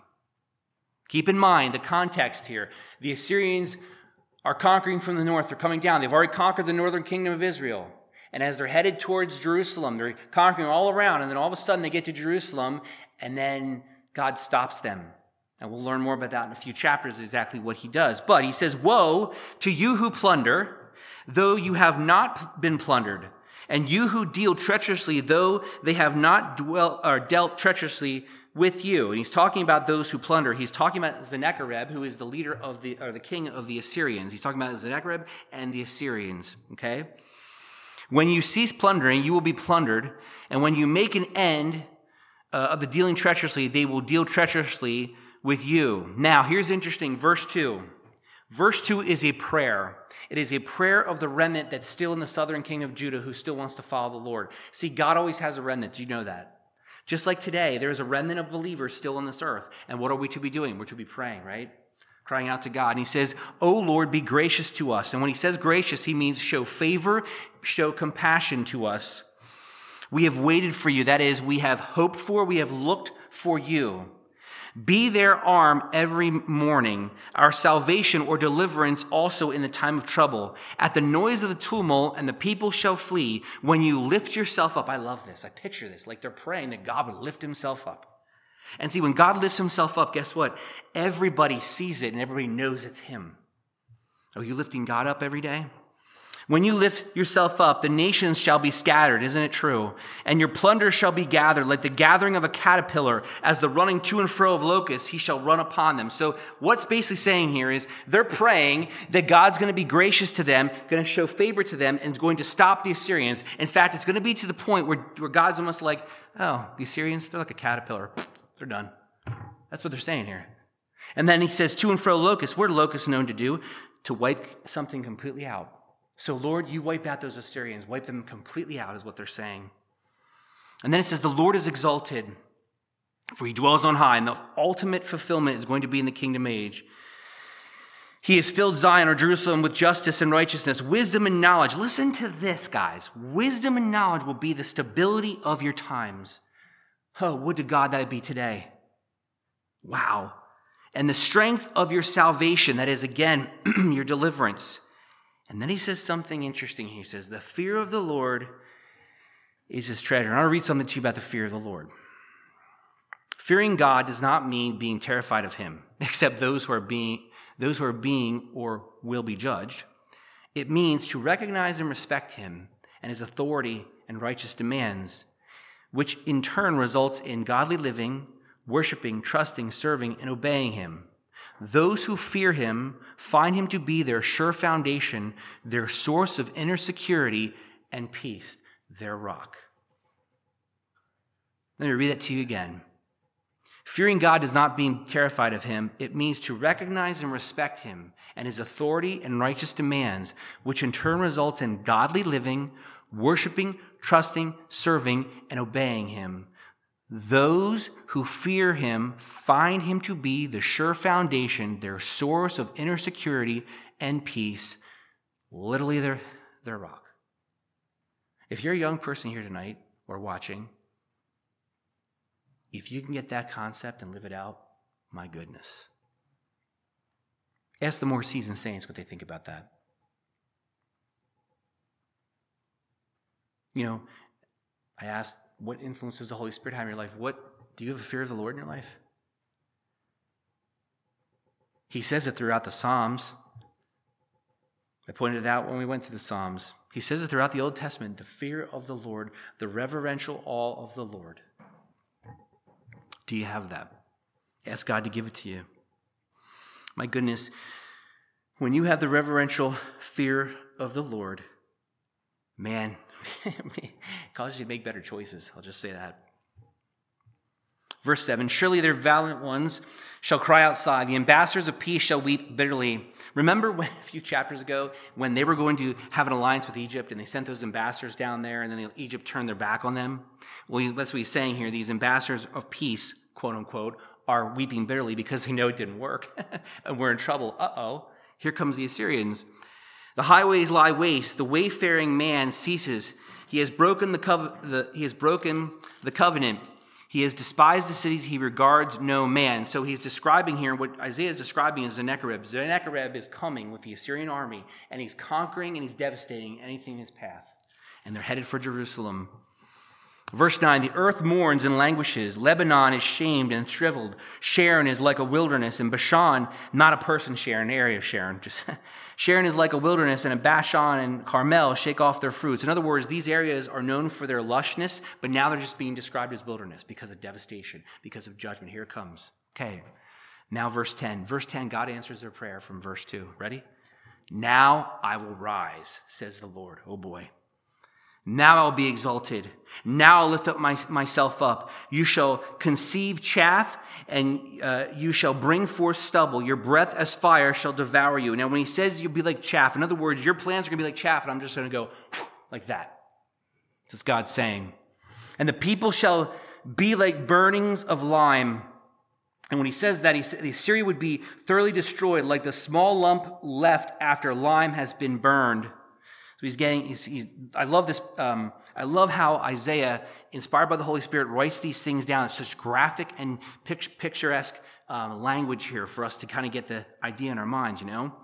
Keep in mind the context here. The Assyrians are conquering from the north. They're coming down. They've already conquered the northern kingdom of Israel. And as they're headed towards Jerusalem, they're conquering all around. And then all of a sudden they get to Jerusalem, and then God stops them. And we'll learn more about that in a few chapters, exactly what he does. But he says, woe to you who plunder, though you have not been plundered, and you who deal treacherously, though they have not dwelt, or dealt treacherously with you. And he's talking about those who plunder. He's talking about Sennacherib, who is the leader of the, or the king of the Assyrians. He's talking about Sennacherib and the Assyrians, okay? When you cease plundering, you will be plundered. And when you make an end uh, of the dealing treacherously, they will deal treacherously with you. Now, here's interesting, verse two. Verse two is a prayer. It is a prayer of the remnant that's still in the southern kingdom of Judah who still wants to follow the Lord. See, God always has a remnant. Do you know that? Just like today, there is a remnant of believers still on this earth. And what are we to be doing? We're to be praying, right? Crying out to God. And he says, "O Lord, be gracious to us." And when he says gracious, he means show favor, show compassion to us. We have waited for you. That is, we have hoped for, we have looked for you. Be their arm every morning, our salvation or deliverance also in the time of trouble. At the noise of the tumult, and the people shall flee. When you lift yourself up, I love this. I picture this, like they're praying that God would lift himself up. And see, when God lifts himself up, guess what? Everybody sees it and everybody knows it's him. Are you lifting God up every day? When you lift yourself up, the nations shall be scattered, isn't it true? And your plunder shall be gathered, like the gathering of a caterpillar, as the running to and fro of locusts, he shall run upon them. So what's basically saying here is they're praying that God's going to be gracious to them, going to show favor to them, and is going to stop the Assyrians. In fact, it's going to be to the point where, where God's almost like, oh, the Assyrians, they're like a caterpillar. They're done. That's what they're saying here. And then he says, to and fro locusts. What are locusts known to do? To wipe something completely out. So, Lord, you wipe out those Assyrians. Wipe them completely out is what they're saying. And then it says, the Lord is exalted, for he dwells on high, and the ultimate fulfillment is going to be in the kingdom age. He has filled Zion or Jerusalem with justice and righteousness, wisdom and knowledge. Listen to this, guys. Wisdom and knowledge will be the stability of your times. Oh, would to God that it be today. Wow. And the strength of your salvation, that is, again, your deliverance. And then he says something interesting. He says, the fear of the Lord is his treasure. And I'll read something to you about the fear of the Lord. Fearing God does not mean being terrified of him, except those who are being, those who are being or will be judged. It means to recognize and respect him and his authority and righteous demands, which in turn results in godly living, worshiping, trusting, serving, and obeying him. Those who fear him find him to be their sure foundation, their source of inner security and peace, their rock. Let me read that to you again. Fearing God does not mean terrified of him. It means to recognize and respect him and his authority and righteous demands, which in turn results in godly living, worshiping, trusting, serving, and obeying him. Those who fear him find him to be the sure foundation, their source of inner security and peace, literally their, their rock. If you're a young person here tonight or watching, if you can get that concept and live it out, my goodness. Ask the more seasoned saints what they think about that. You know, I asked, what influences the Holy Spirit have in your life? What do you have a fear of the Lord in your life? He says it throughout the Psalms. I pointed it out when we went through the Psalms. He says it throughout the Old Testament, the fear of the Lord, the reverential awe of the Lord. Do you have that? Ask God to give it to you. My goodness, when you have the reverential fear of the Lord, man, it causes you to make better choices. I'll just say that. Verse seven, surely their valiant ones shall cry outside. The ambassadors of peace shall weep bitterly. Remember when, a few chapters ago when they were going to have an alliance with Egypt and they sent those ambassadors down there and then Egypt turned their back on them? Well, that's what he's saying here. These ambassadors of peace, quote unquote, are weeping bitterly because they know it didn't work and we're in trouble. Uh-oh, here comes the Assyrians. The highways lie waste. The wayfaring man ceases. He has broken the, cov- the he has broken the covenant. He has despised the cities. He regards no man. So he's describing here what Isaiah is describing as Sennacherib. Sennacherib is coming with the Assyrian army, and he's conquering and he's devastating anything in his path. And they're headed for Jerusalem. Verse nine, the earth mourns and languishes. Lebanon is shamed and shriveled. Sharon is like a wilderness, and Bashan, not a person Sharon, an area of Sharon. Just Sharon is like a wilderness, and Bashan and Carmel shake off their fruits. In other words, these areas are known for their lushness, but now they're just being described as wilderness because of devastation, because of judgment. Here it comes. Okay, now verse ten. Verse ten, God answers their prayer from verse two. Ready? Now I will rise, says the Lord. Oh boy. Now I'll be exalted. Now I'll lift up my, myself up. You shall conceive chaff, and uh, you shall bring forth stubble. Your breath as fire shall devour you. Now when he says you'll be like chaff, in other words, your plans are going to be like chaff, and I'm just going to go like that. That's God's saying. And the people shall be like burnings of lime. And when he says that, he said the Assyria would be thoroughly destroyed like the small lump left after lime has been burned. So he's getting, he's, he's, I love this, um, I love how Isaiah, inspired by the Holy Spirit, writes these things down. It's such graphic and picturesque um, language here for us to kind of get the idea in our minds, you know?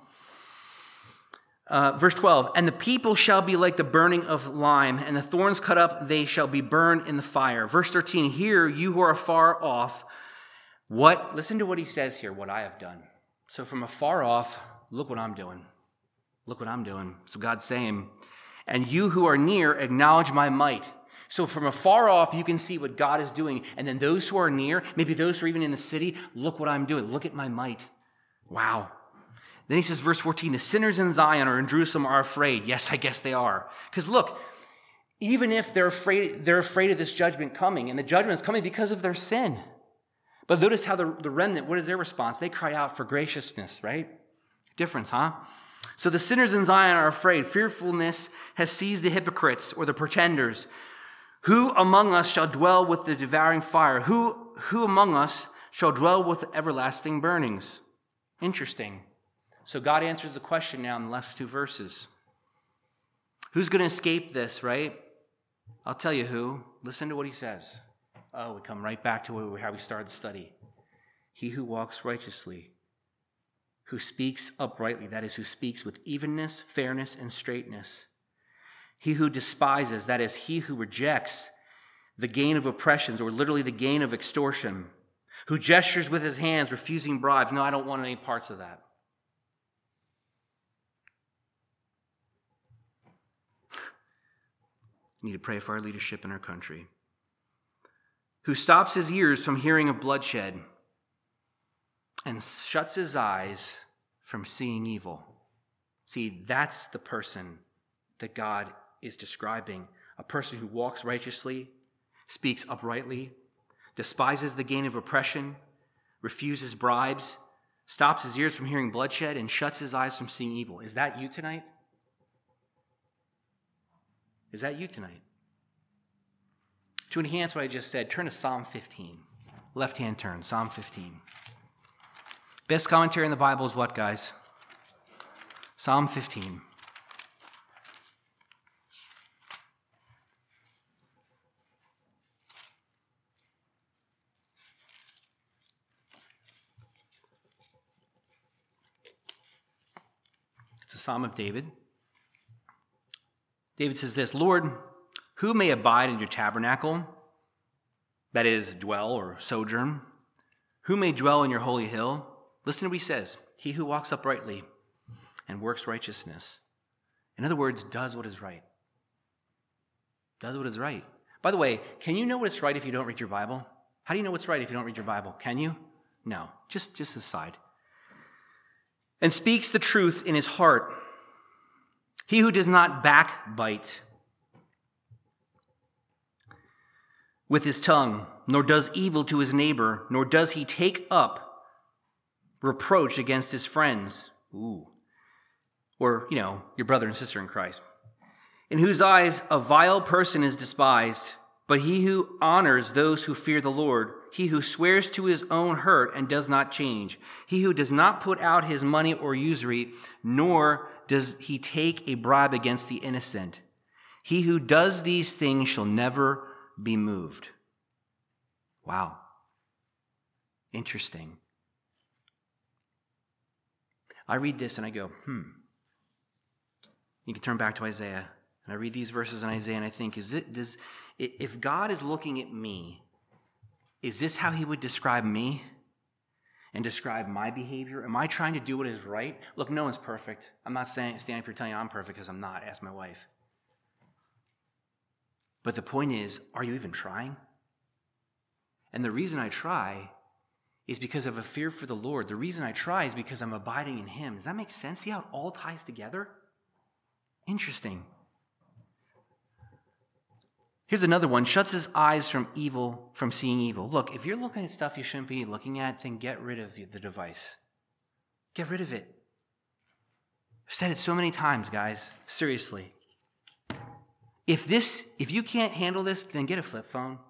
Uh, verse twelve, and the people shall be like the burning of lime, and the thorns cut up, they shall be burned in the fire. Verse thirteen, hear you who are afar off, what, listen to what he says here, what I have done. So from afar off, look what I'm doing. Look what I'm doing. So God's saying, and you who are near, acknowledge my might. So from afar off, you can see what God is doing. And then those who are near, maybe those who are even in the city, look what I'm doing. Look at my might. Wow. Then he says, verse fourteen, the sinners in Zion or in Jerusalem are afraid. Yes, I guess they are. Because look, even if they're afraid, they're afraid of this judgment coming, and the judgment is coming because of their sin. But notice how the, the remnant, what is their response? They cry out for graciousness, right? Difference, huh? So the sinners in Zion are afraid. Fearfulness has seized the hypocrites or the pretenders. Who among us shall dwell with the devouring fire? Who, who among us shall dwell with everlasting burnings? Interesting. So God answers the question now in the last two verses. Who's going to escape this, right? I'll tell you who. Listen to what he says. Oh, we come right back to how we started the study. He who walks righteously. who speaks uprightly, that is, who speaks with evenness, fairness, and straightness. He who despises, that is, he who rejects the gain of oppressions, or literally the gain of extortion, who gestures with his hands, refusing bribes. No, I don't want any parts of that. We need to pray for our leadership in our country. Who stops his ears from hearing of bloodshed and shuts his eyes from seeing evil. See, that's the person that God is describing. A person who walks righteously, speaks uprightly, despises the gain of oppression, refuses bribes, stops his ears from hearing bloodshed, and shuts his eyes from seeing evil. Is that you tonight? Is that you tonight? To enhance what I just said, turn to Psalm fifteen. Left-hand turn, Psalm fifteen. Best commentary in the Bible is what, guys? Psalm fifteen. It's a Psalm of David. David says this, Lord, who may abide in your tabernacle? That is, dwell or sojourn. Who may dwell in your holy hill? Listen to what he says. He who walks uprightly and works righteousness. In other words, does what is right. Does what is right. By the way, can you know what's right if you don't read your Bible? How do you know what's right if you don't read your Bible? Can you? No. Just, just aside. And speaks the truth in his heart. He who does not backbite with his tongue, nor does evil to his neighbor, nor does he take up reproach against his friends. Ooh. Or, you know, your brother and sister in Christ. In whose eyes a vile person is despised, but he who honors those who fear the Lord, he who swears to his own hurt and does not change, he who does not put out his money or usury, nor does he take a bribe against the innocent. He who does these things shall never be moved. Wow. Interesting. I read this and I go, hmm. You can turn back to Isaiah. And I read these verses in Isaiah and I think, is it, does, if God is looking at me, is this how he would describe me and describe my behavior? Am I trying to do what is right? Look, no one's perfect. I'm not saying, standing up here telling you I'm perfect because I'm not. Ask my wife. But the point is, are you even trying? And the reason I try is because of a fear for the Lord. The reason I try is because I'm abiding in him. Does that make sense? See how it all ties together? Interesting. Here's another one. Shuts his eyes from evil, from seeing evil. Look, if you're looking at stuff you shouldn't be looking at, then get rid of the, the device. Get rid of it. I've said it so many times, guys. Seriously. If this, if you can't handle this, then get a flip phone.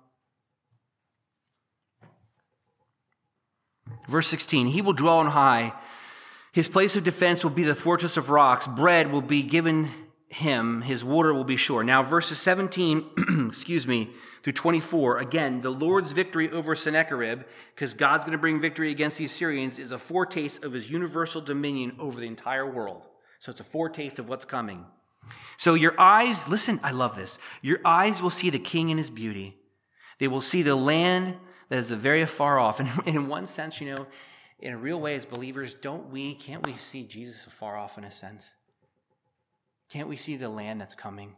Verse sixteen, he will dwell on high. His place of defense will be the fortress of rocks. Bread will be given him. His water will be sure. Now, verses seventeen, excuse me, through twenty-four, again, the Lord's victory over Sennacherib, because God's going to bring victory against the Assyrians, is a foretaste of his universal dominion over the entire world. So it's a foretaste of what's coming. So your eyes, listen, I love this. Your eyes will see the king in his beauty. They will see the land that is very far off. And in one sense, you know, in a real way as believers, don't we, can't we see Jesus afar off in a sense? Can't we see the land that's coming?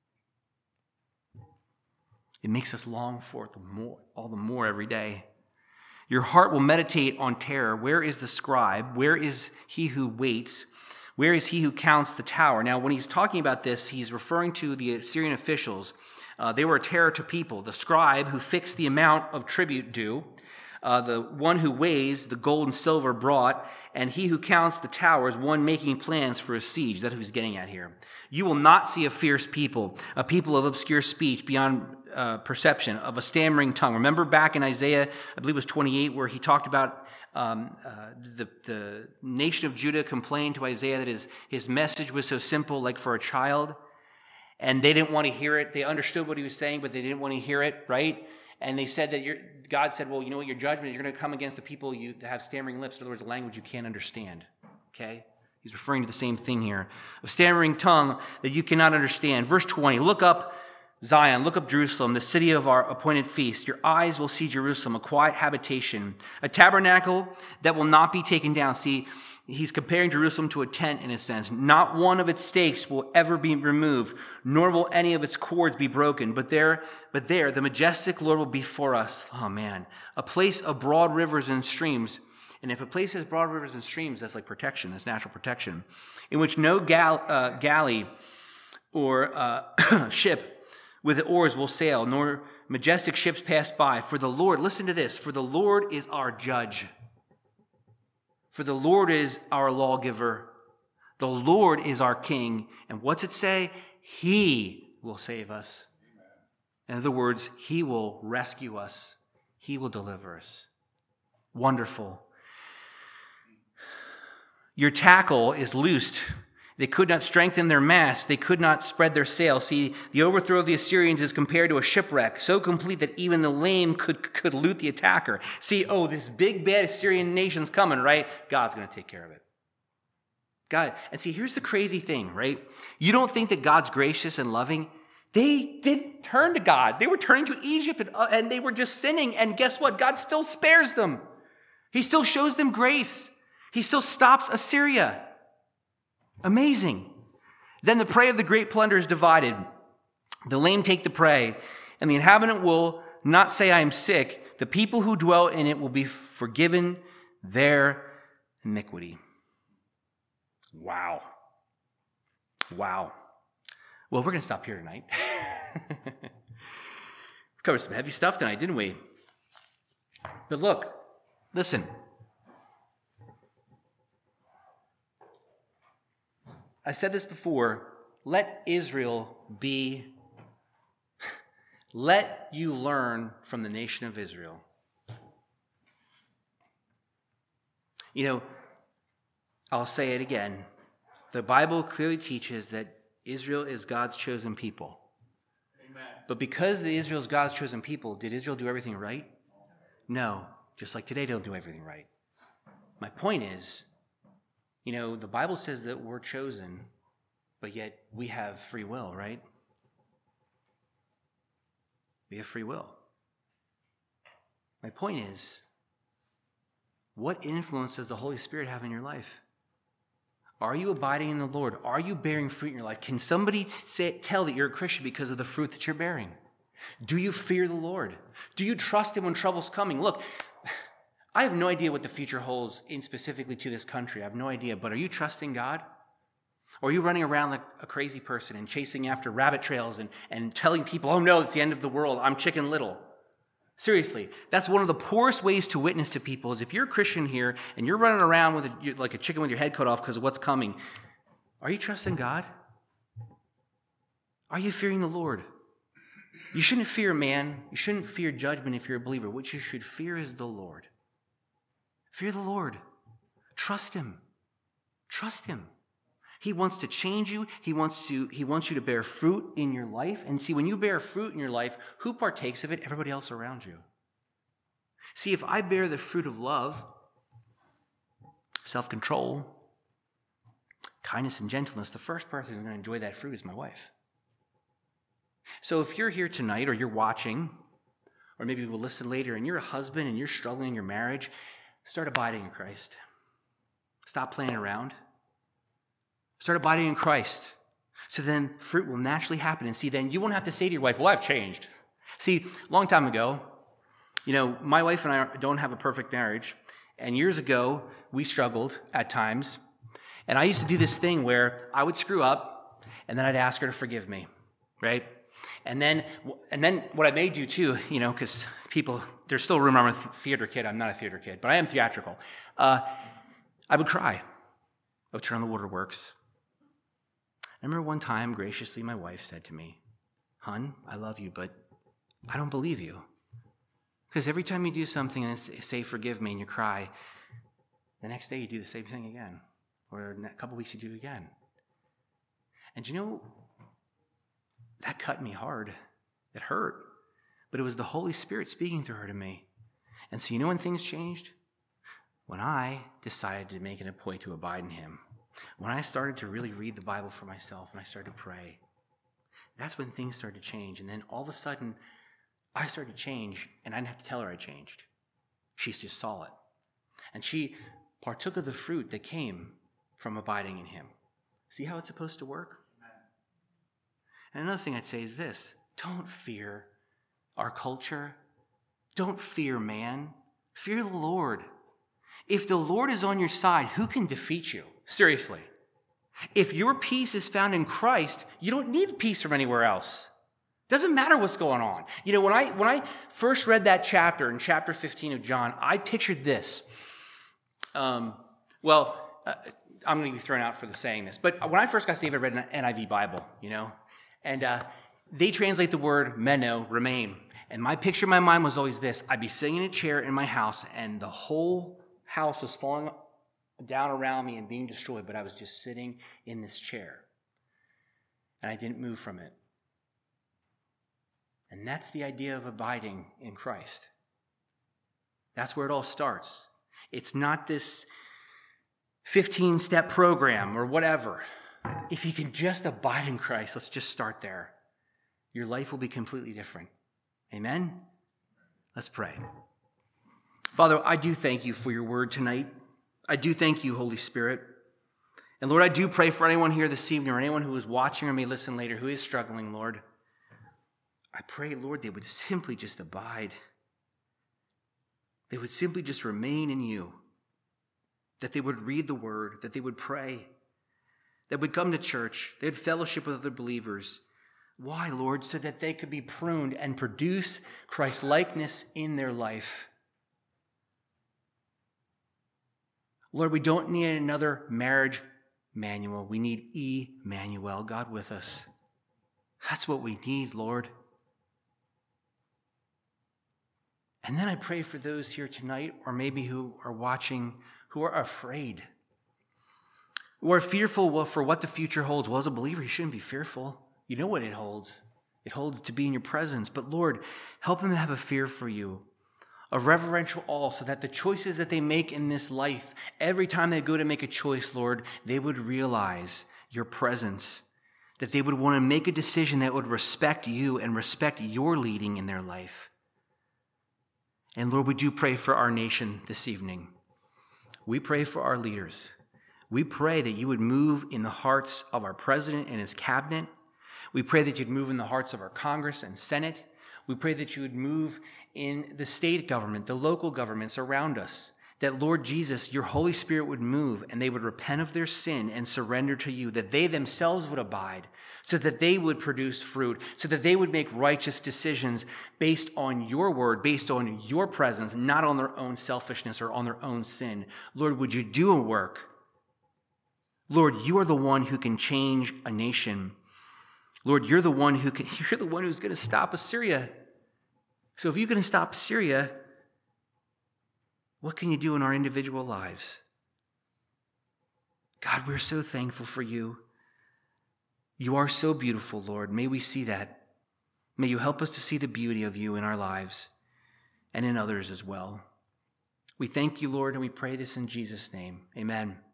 It makes us long for it the more, all the more every day. Your heart will meditate on terror. Where is the scribe? Where is he who waits? Where is he who counts the tower? Now, when he's talking about this, he's referring to the Assyrian officials. Uh, they were a terror to people. The scribe who fixed the amount of tribute due, uh, the one who weighs the gold and silver brought, and he who counts the towers, one making plans for a siege. That's what he's getting at here. You will not see a fierce people, a people of obscure speech beyond uh, perception, of a stammering tongue. Remember back in Isaiah, I believe it was twenty-eight, where he talked about um, uh, the, the nation of Judah complained to Isaiah that his, his message was so simple, like for a child. And they didn't want to hear it. They understood what he was saying, but they didn't want to hear it, right? And they said that your, God said, well, you know what, your judgment is you're going to come against the people you that have stammering lips. In other words, a language you can't understand. okay? He's referring to the same thing here. Of stammering tongue that you cannot understand. Verse twenty, look up Zion, look up Jerusalem, the city of our appointed feast. Your eyes will see Jerusalem, a quiet habitation, a tabernacle that will not be taken down. See, he's comparing Jerusalem to a tent in a sense. Not one of its stakes will ever be removed, nor will any of its cords be broken. But there, but there, the majestic Lord will be for us. Oh man, a place of broad rivers and streams. And if a place has broad rivers and streams, that's like protection, that's natural protection, in which no gal, uh, galley or uh, ship with the oars will sail, nor majestic ships pass by. For the Lord, listen to this, for the Lord is our judge. For the Lord is our lawgiver. The Lord is our king. And what's it say? He will save us. In other words, he will rescue us. He will deliver us. Wonderful. Your tackle is loosed. They could not strengthen their mast. They could not spread their sail. See, the overthrow of the Assyrians is compared to a shipwreck, so complete that even the lame could, could loot the attacker. See, oh, this big, bad Assyrian nation's coming, right? God's going to take care of it. God, and see, here's the crazy thing, right? You don't think that God's gracious and loving. They didn't turn to God. They were turning to Egypt, and, uh, and they were just sinning. And guess what? God still spares them. He still shows them grace. He still stops Assyria. Amazing. Then the prey of the great plunder is divided. The lame take the prey, and the inhabitant will not say, I am sick. The people who dwell in it will be forgiven their iniquity. Wow. Wow. Well, we're going to stop here tonight. We covered some heavy stuff tonight, didn't we? But look, listen. I said this before, let Israel be, let you learn from the nation of Israel. You know, I'll say it again. The Bible clearly teaches that Israel is God's chosen people. Amen. But because the Israel is God's chosen people, did Israel do everything right? No. Just like today, they don't do everything right. My point is, you know, the Bible says that we're chosen, but yet we have free will, right? We have free will. My point is, what influence does the Holy Spirit have in your life? Are you abiding in the Lord? Are you bearing fruit in your life? Can somebody say, tell that you're a Christian because of the fruit that you're bearing? Do you fear the Lord? Do you trust him when trouble's coming? Look, I have no idea what the future holds in specifically to this country. I have no idea. But are you trusting God? Or are you running around like a crazy person and chasing after rabbit trails and, and telling people, oh no, it's the end of the world. I'm Chicken Little. Seriously, that's one of the poorest ways to witness to people is if you're a Christian here and you're running around with a, like a chicken with your head cut off because of what's coming. Are you trusting God? Are you fearing the Lord? You shouldn't fear man. You shouldn't fear judgment if you're a believer. What you should fear is the Lord. Fear the Lord. Trust him. Trust him. He wants to change you. He wants to, he wants you to bear fruit in your life. And see, when you bear fruit in your life, who partakes of it? Everybody else around you. See, if I bear the fruit of love, self-control, kindness and gentleness, the first person who's going to enjoy that fruit is my wife. So if you're here tonight or you're watching, or maybe we'll listen later, and you're a husband and you're struggling in your marriage, start abiding in Christ. Stop playing around. Start abiding in Christ. So then fruit will naturally happen. And see, then you won't have to say to your wife, well, I've changed. See, a long time ago, you know, my wife and I don't have a perfect marriage. And years ago, we struggled at times. And I used to do this thing where I would screw up, and then I'd ask her to forgive me, right? And then, and then what I may do too, you know, because people, there's still a rumor I'm a theater kid. I'm not a theater kid, but I am theatrical. Uh, I would cry. I would turn on the waterworks. I remember one time, graciously, my wife said to me, "Hun, I love you, but I don't believe you. Because every time you do something and say, forgive me, and you cry, the next day you do the same thing again. Or in a couple weeks you do it again." And you know, that cut me hard. It hurt. But it was the Holy Spirit speaking through her to me. And so you know when things changed? when I decided to make it a point to abide in him, when I started to really read the Bible for myself and I started to pray, that's when things started to change. And then all of a sudden, I started to change, and I didn't have to tell her I changed. She just saw it. And she partook of the fruit that came from abiding in him. See how it's supposed to work? And another thing I'd say is this: don't fear our culture. Don't fear man. Fear the Lord. If the Lord is on your side, who can defeat you? Seriously. If your peace is found in Christ, you don't need peace from anywhere else. Doesn't matter what's going on. You know, when I when I first read that chapter, in chapter fifteen of John, I pictured this. Um, well, uh, I'm going to be thrown out for the saying this, but when I first got saved, I read an N I V Bible, you know, and uh, they translate the word meno, remain. And my picture in my mind was always this: I'd be sitting in a chair in my house, and the whole house was falling down around me and being destroyed, but I was just sitting in this chair, and I didn't move from it. And that's the idea of abiding in Christ. That's where it all starts. It's not this fifteen-step program or whatever. If you can just abide in Christ, let's just start there. Your life will be completely different. Amen? Let's pray. Father, I do thank you for your word tonight. I do thank you, Holy Spirit. And Lord, I do pray for anyone here this evening or anyone who is watching or may listen later who is struggling, Lord. I pray, Lord, they would simply just abide. They would simply just remain in you. That they would read the word, that they would pray, that would come to church, they'd fellowship with other believers. Why, Lord? So that they could be pruned and produce Christ-likeness in their life. Lord, we don't need another marriage manual. We need Emmanuel, God with us. That's what we need, Lord. And then I pray for those here tonight, or maybe who are watching, who are afraid, who are fearful for what the future holds. Well, as a believer, you shouldn't be fearful. You know what it holds. It holds to be in your presence. But Lord, help them have a fear for you, a reverential awe, so that the choices that they make in this life, every time they go to make a choice, Lord, they would realize your presence, that they would want to make a decision that would respect you and respect your leading in their life. And Lord, we do pray for our nation this evening. We pray for our leaders. We pray that you would move in the hearts of our president and his cabinet. We pray that you'd move in the hearts of our Congress and Senate. We pray that you would move in the state government, the local governments around us. That, Lord Jesus, your Holy Spirit would move and they would repent of their sin and surrender to you, that they themselves would abide, so that they would produce fruit, so that they would make righteous decisions based on your word, based on your presence, not on their own selfishness or on their own sin. Lord, would you do a work? Lord, you are the one who can change a nation. Lord, you're the one who can, you're the one who's going to stop Assyria. So if you can stop Assyria, what can you do in our individual lives? God, we're so thankful for you. You are so beautiful, Lord. May we see that. May you help us to see the beauty of you in our lives and in others as well. We thank you, Lord, and we pray this in Jesus' name. Amen.